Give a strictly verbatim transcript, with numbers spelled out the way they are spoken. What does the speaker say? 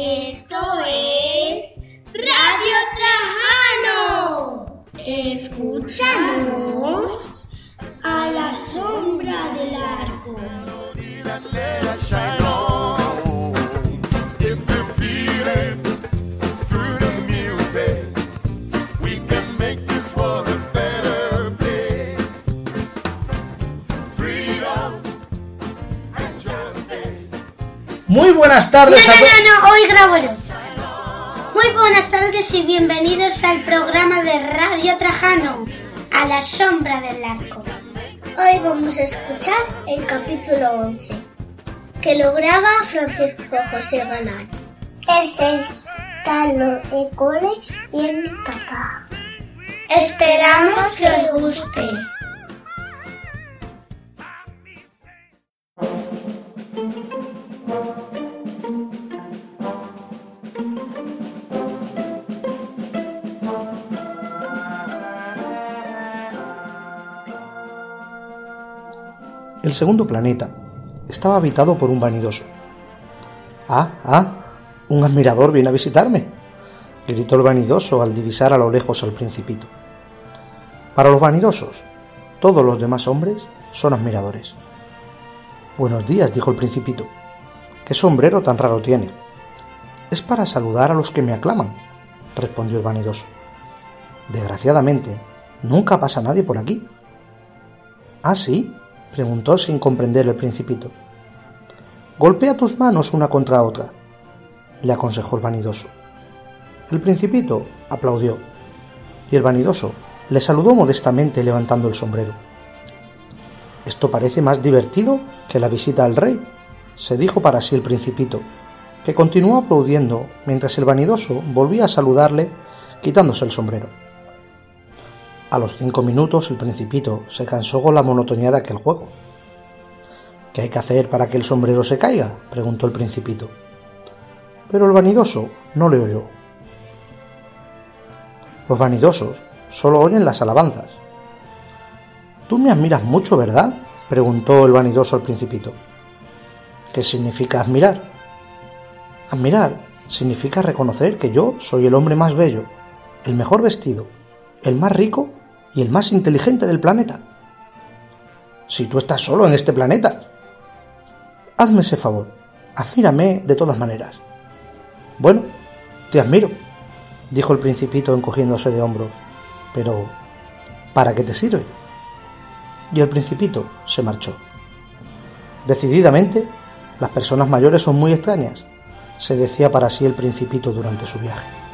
Esto es Radio Trajano. Escúchanos a la sombra del arco. Muy buenas tardes. No, no, no, no, hoy grabo yo. Muy buenas tardes y bienvenidos al programa de Radio Trajano, a la sombra del arco. Hoy vamos a escuchar el capítulo once, que lo graba Francisco José Galán. Es el talo de cole y el papá. Esperamos que os guste. El segundo planeta estaba habitado por un vanidoso. ¡Ah, ah! ¡Un admirador viene a visitarme!, gritó el vanidoso al divisar a lo lejos al Principito. Para los vanidosos, todos los demás hombres son admiradores. «Buenos días», dijo el Principito. «¿Qué sombrero tan raro tiene?» «Es para saludar a los que me aclaman», respondió el vanidoso. «Desgraciadamente, nunca pasa nadie por aquí». «¿Ah, sí?», preguntó sin comprender el Principito. «Golpea tus manos una contra otra», le aconsejó el vanidoso. El Principito aplaudió, y el vanidoso le saludó modestamente levantando el sombrero. «Esto parece más divertido que la visita al rey», se dijo para sí el Principito, que continuó aplaudiendo mientras el vanidoso volvía a saludarle quitándose el sombrero. A los cinco minutos el Principito se cansó con la monotonía de aquel juego. «¿Qué hay que hacer para que el sombrero se caiga?», preguntó el Principito. Pero el vanidoso no le oyó. Los vanidosos solo oyen las alabanzas. «Tú me admiras mucho, ¿verdad?», preguntó el vanidoso al Principito. «¿Qué significa admirar?». «Admirar significa reconocer que yo soy el hombre más bello, el mejor vestido, el más rico y el más inteligente del planeta». «Si tú estás solo en este planeta». «Hazme ese favor, admírame de todas maneras». «Bueno, te admiro», dijo el Principito encogiéndose de hombros. «Pero, ¿para qué te sirve?». Y el Principito se marchó. Decididamente, las personas mayores son muy extrañas, se decía para sí el Principito durante su viaje.